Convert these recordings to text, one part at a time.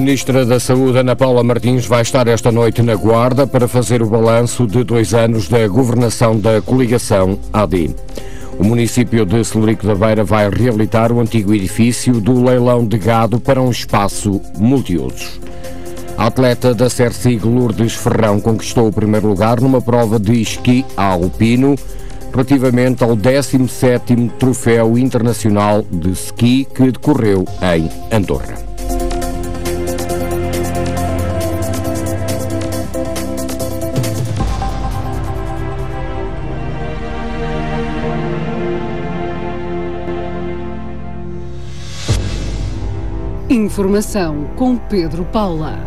Ministra da Saúde, Ana Paula Martins, vai estar esta noite na Guarda para fazer o balanço de 2 anos da governação da coligação AD. O município de Celurico da Beira vai reabilitar o antigo edifício do leilão de gado para um espaço multiusos. A atleta da Cersig, Lourdes Ferrão, conquistou o primeiro lugar numa prova de esqui alpino relativamente ao 17º Troféu Internacional de Ski que decorreu em Andorra. Informação com Pedro Paula.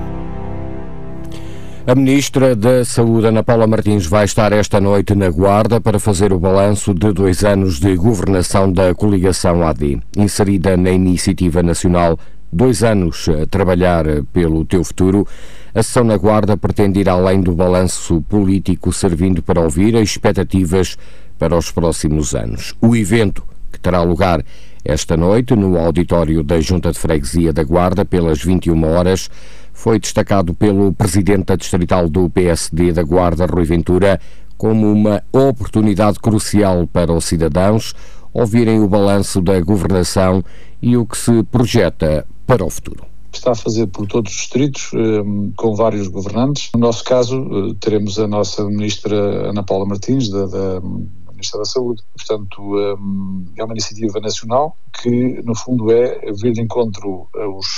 A Ministra da Saúde, Ana Paula Martins, vai estar esta noite na Guarda para fazer o balanço de 2 anos de governação da coligação AD. Inserida na Iniciativa Nacional 2 anos a trabalhar pelo teu futuro, a sessão na Guarda pretende ir além do balanço político, servindo para ouvir as expectativas para os próximos anos. O evento, que terá lugar esta noite no auditório da Junta de Freguesia da Guarda, pelas 21 horas, foi destacado pelo Presidente Distrital do PSD da Guarda, Rui Ventura, como uma oportunidade crucial para os cidadãos ouvirem o balanço da governação e o que se projeta para o futuro. Está a fazer por todos os distritos, com vários governantes. No nosso caso, teremos a nossa Ministra Ana Paula Martins, da Ministra da Saúde. Portanto, é uma iniciativa nacional que, no fundo, é vir de encontro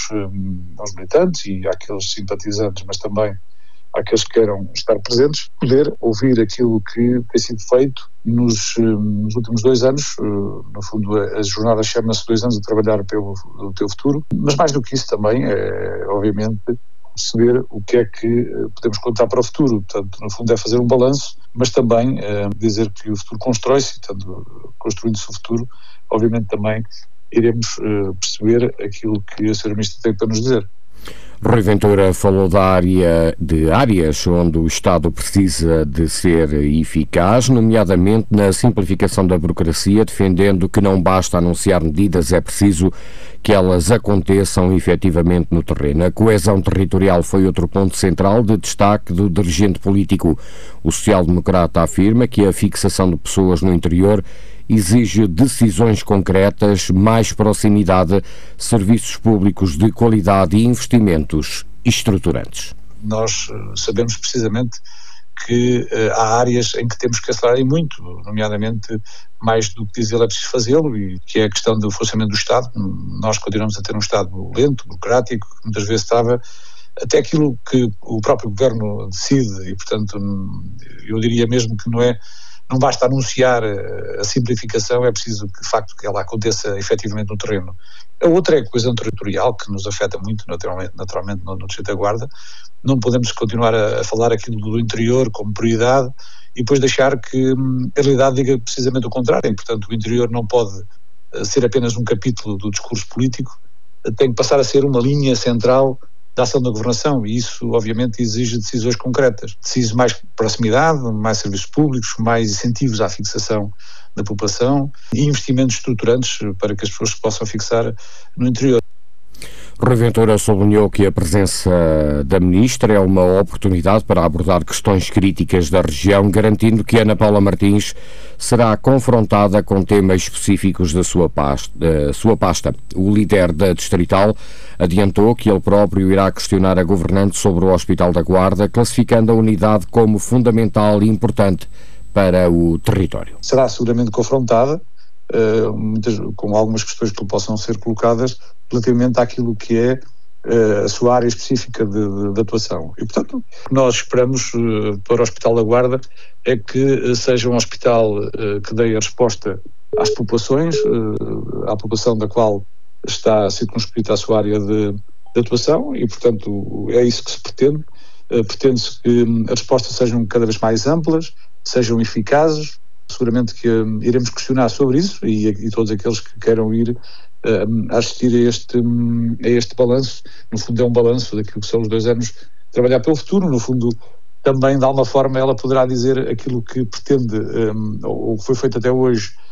aos militantes e àqueles simpatizantes, mas também àqueles que queiram estar presentes, poder ouvir aquilo que tem sido feito nos últimos 2 anos. No fundo, a jornada chama-se 2 anos a trabalhar pelo teu futuro, mas mais do que isso também é, obviamente, perceber o que é que podemos contar para o futuro. Portanto, no fundo é fazer um balanço, mas também dizer que o futuro constrói-se, portanto, construindo-se o futuro, obviamente também iremos perceber aquilo que a Sra. Ministra tem para nos dizer. Rui Ventura falou da áreas onde o Estado precisa de ser eficaz, nomeadamente na simplificação da burocracia, defendendo que não basta anunciar medidas, é preciso que elas aconteçam efetivamente no terreno. A coesão territorial foi outro ponto central de destaque do dirigente político. O social-democrata afirma que a fixação de pessoas no interior exige decisões concretas, mais proximidade, serviços públicos de qualidade e investimentos estruturantes. Nós sabemos precisamente que há áreas em que temos que acelerar e muito, nomeadamente mais do que diz ele é preciso fazê-lo, e que é a questão do funcionamento do Estado. Nós continuamos a ter um Estado lento, burocrático, que muitas vezes trava até aquilo que o próprio Governo decide e, portanto, eu diria mesmo que não basta anunciar a simplificação, é preciso que, de facto, que ela aconteça efetivamente no terreno. A outra é a coesão territorial, que nos afeta muito, naturalmente no Distrito da Guarda. Não podemos continuar a falar aquilo do interior como prioridade e depois deixar que a realidade diga precisamente o contrário. E, portanto, o interior não pode ser apenas um capítulo do discurso político, tem que passar a ser uma linha central da ação da governação, e isso obviamente exige decisões concretas, exige mais proximidade, mais serviços públicos, mais incentivos à fixação da população e investimentos estruturantes para que as pessoas se possam fixar no interior. Rui Ventura sublinhou que a presença da Ministra é uma oportunidade para abordar questões críticas da região, garantindo que Ana Paula Martins será confrontada com temas específicos da sua pasta. O líder da Distrital adiantou que ele próprio irá questionar a governante sobre o Hospital da Guarda, classificando a unidade como fundamental e importante para o território. Será seguramente confrontada com algumas questões que possam ser colocadas relativamente àquilo que é a sua área específica de atuação. E, portanto, o que nós esperamos para o Hospital da Guarda é que seja um hospital que dê a resposta às populações, à população da qual está circunscrita a sua área de atuação e, portanto, é isso que se pretende. Pretende-se que as respostas sejam cada vez mais amplas, sejam eficazes. Seguramente que iremos questionar sobre isso e todos aqueles que queiram ir assistir a este balanço. No fundo é um balanço daquilo que são os 2 anos trabalhar pelo futuro. No fundo também de alguma forma ela poderá dizer aquilo que pretende ou que foi feito até hoje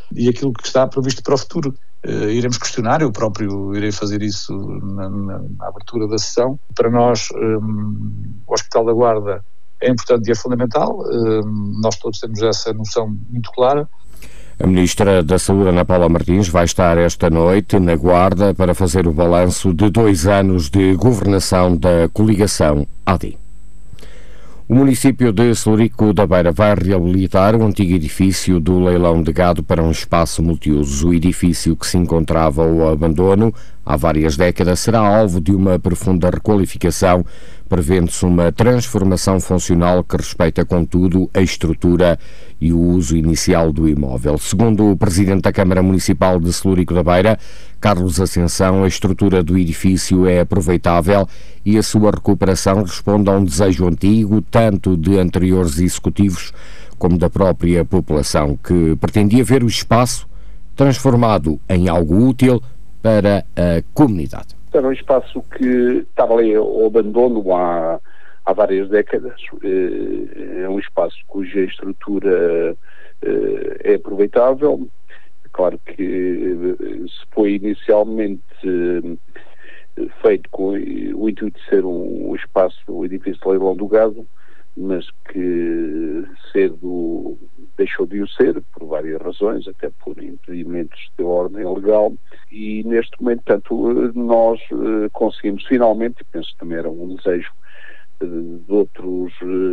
e aquilo que está previsto para o futuro. Iremos questionar, eu próprio irei fazer isso na abertura da sessão. Para nós, o Hospital da Guarda é importante e é fundamental, nós todos temos essa noção muito clara. A Ministra da Saúde, Ana Paula Martins, vai estar esta noite na Guarda para fazer o balanço de 2 anos de governação da coligação AD. O município de Celurico da Beira vai reabilitar o antigo edifício do leilão de gado para um espaço multiusos. O edifício, que se encontrava ao abandono há várias décadas, será alvo de uma profunda requalificação, prevendo-se uma transformação funcional que respeita, contudo, a estrutura e o uso inicial do imóvel. Segundo o Presidente da Câmara Municipal de Celurico da Beira, Carlos Ascensão, a estrutura do edifício é aproveitável e a sua recuperação responde a um desejo antigo, tanto de anteriores executivos como da própria população, que pretendia ver o espaço transformado em algo útil para a comunidade. Era um espaço que estava ali ao abandono há várias décadas. É um espaço cuja estrutura é aproveitável. Claro que se foi inicialmente feito com o intuito de ser um espaço, o edifício de leilão do gado, mas que cedo deixou de o ser, por várias razões, até por impedimentos de ordem legal, e neste momento, portanto, nós conseguimos finalmente, e penso que também era um desejo de outros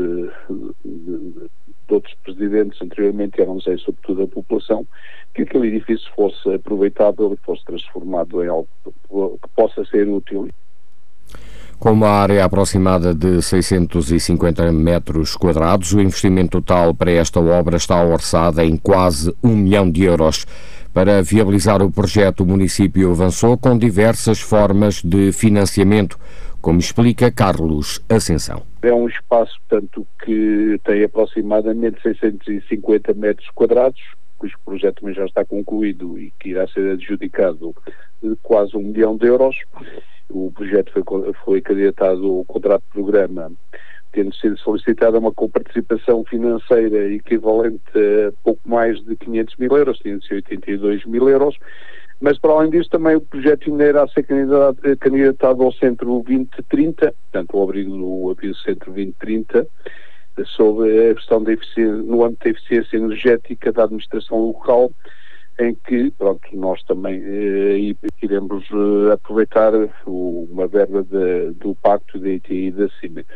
presidentes anteriormente, era um desejo sobretudo da população, que aquele edifício fosse aproveitável e fosse transformado em algo que possa ser útil. Com uma área aproximada de 650 metros quadrados, o investimento total para esta obra está orçado em quase 1 milhão de euros. Para viabilizar o projeto, o município avançou com diversas formas de financiamento, como explica Carlos Ascensão. É um espaço, portanto, que tem aproximadamente 650 metros quadrados, cujo projeto também já está concluído e que irá ser adjudicado de quase 1 milhão de euros. O projeto foi candidatado ao contrato de programa, tendo sido solicitada uma coparticipação financeira equivalente a pouco mais de 500 mil euros, 582 mil euros, mas para além disso também o projeto ainda irá ser candidatado ao Centro 2030, portanto ao abrigo do aviso Centro 2030, sobre a questão da eficiência, no âmbito da eficiência energética da administração local, em que, pronto, nós também iremos aproveitar uma verba do Pacto da ITI da CIMEC.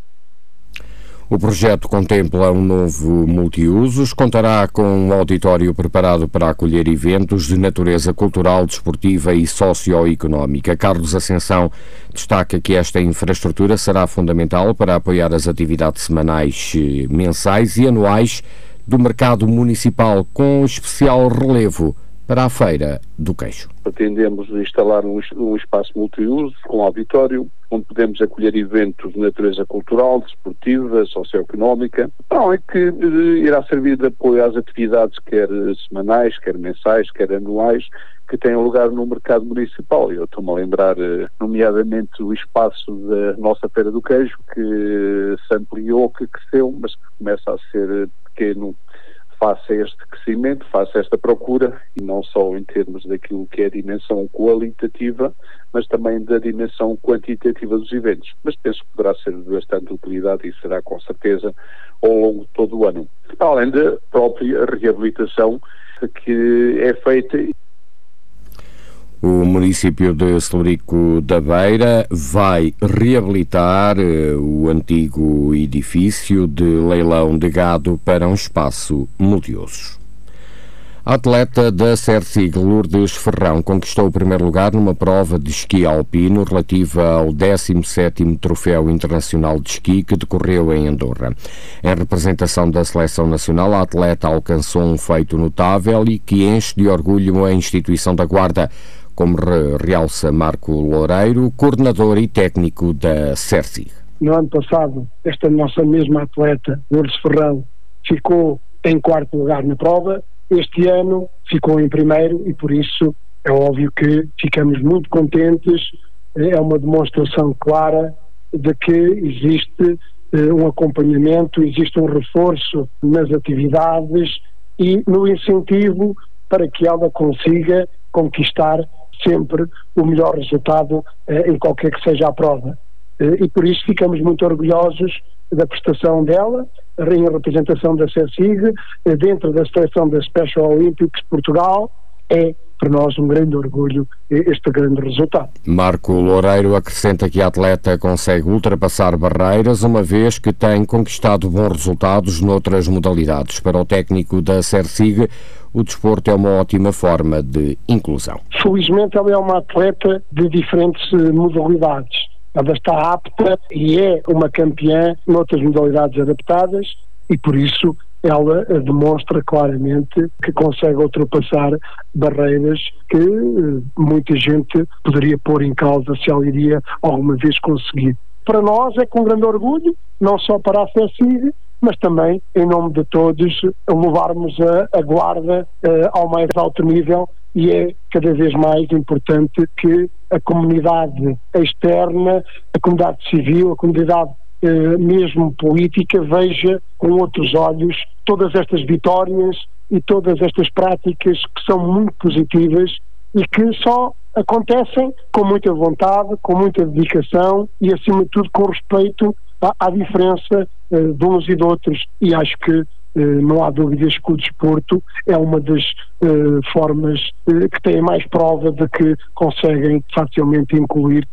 O projeto contempla um novo multiusos, contará com um auditório preparado para acolher eventos de natureza cultural, desportiva e socioeconómica. Carlos Ascensão destaca que esta infraestrutura será fundamental para apoiar as atividades semanais, mensais e anuais do mercado municipal, com especial relevo para a Feira do Queijo. Pretendemos instalar um espaço multiuso com auditório, onde podemos acolher eventos de natureza cultural, desportiva, socioeconómica, é que irá servir de apoio às atividades quer semanais, quer mensais, quer anuais, que tenham lugar no mercado municipal. Eu estou-me a lembrar, nomeadamente, o espaço da nossa Feira do Queijo, que se ampliou, que cresceu, mas que começa a ser pequeno face a este crescimento, face a esta procura, e não só em termos daquilo que é a dimensão qualitativa, mas também da dimensão quantitativa dos eventos. Mas penso que poderá ser de bastante utilidade e será com certeza ao longo de todo o ano. Além da própria reabilitação que é feita. O município de Celurico da Beira vai reabilitar o antigo edifício de leilão de gado para um espaço multiusos. A atleta da Cersig, Lourdes Ferrão, conquistou o primeiro lugar numa prova de esqui alpino relativa ao 17º Troféu Internacional de Esqui que decorreu em Andorra. Em representação da Seleção Nacional, a atleta alcançou um feito notável e que enche de orgulho a instituição da Guarda, como realça Marco Loureiro, coordenador e técnico da Cersig. No ano passado, esta nossa mesma atleta, Lourdes Ferrão, ficou em 4º lugar na prova. Este ano ficou em 1º e por isso é óbvio que ficamos muito contentes. É uma demonstração clara de que existe um acompanhamento, existe um reforço nas atividades e no incentivo para que ela consiga conquistar sempre o melhor resultado em qualquer que seja a prova. E por isso ficamos muito orgulhosos da prestação dela, em representação da CECIG, dentro da seleção da Special Olympics Portugal. É para nós um grande orgulho este grande resultado. Marco Loureiro acrescenta que a atleta consegue ultrapassar barreiras, uma vez que tem conquistado bons resultados noutras modalidades. Para o técnico da CECIG, o desporto é uma ótima forma de inclusão. Felizmente ela é uma atleta de diferentes modalidades. Ela está apta e é uma campeã noutras modalidades adaptadas e por isso ela demonstra claramente que consegue ultrapassar barreiras que muita gente poderia pôr em causa se ela iria alguma vez conseguir. Para nós é com grande orgulho, não só para a CECIG, mas também, em nome de todos, levarmos a guarda ao mais alto nível, e é cada vez mais importante que a comunidade externa, a comunidade civil, a comunidade mesmo política, veja com outros olhos todas estas vitórias e todas estas práticas que são muito positivas e que só acontecem com muita vontade, com muita dedicação e, acima de tudo, com respeito à diferença de uns e de outros. E acho que não há dúvidas que o desporto é uma das formas que têm mais prova de que conseguem facilmente incluir.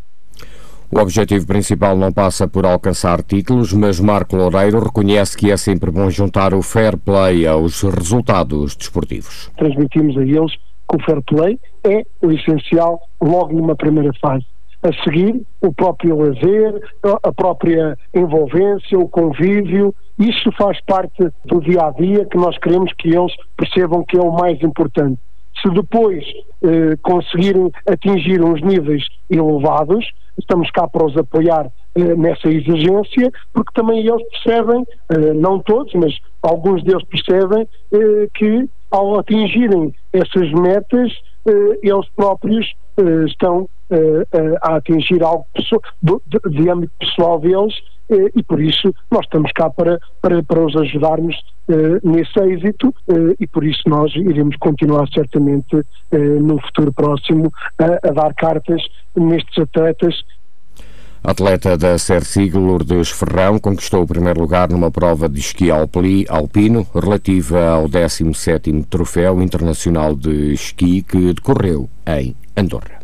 O objetivo principal não passa por alcançar títulos, mas Marco Loureiro reconhece que é sempre bom juntar o fair play aos resultados desportivos. Transmitimos a eles que o fair play é o essencial logo numa primeira fase. A seguir, o próprio lazer, a própria envolvência, o convívio, isso faz parte do dia-a-dia que nós queremos que eles percebam que é o mais importante. Se depois conseguirem atingir uns níveis elevados, estamos cá para os apoiar nessa exigência, porque também eles percebem, não todos, mas alguns deles percebem que ao atingirem essas metas, eles próprios estão a atingir algo de âmbito pessoal deles, e por isso nós estamos cá para os ajudarmos nesse êxito, e por isso nós iremos continuar certamente no futuro próximo a dar cartas nestes atletas. A atleta da CECIG, Lourdes Ferrão, conquistou o primeiro lugar numa prova de esqui alpino relativa ao 17º Troféu Internacional de Esqui que decorreu em Andorra.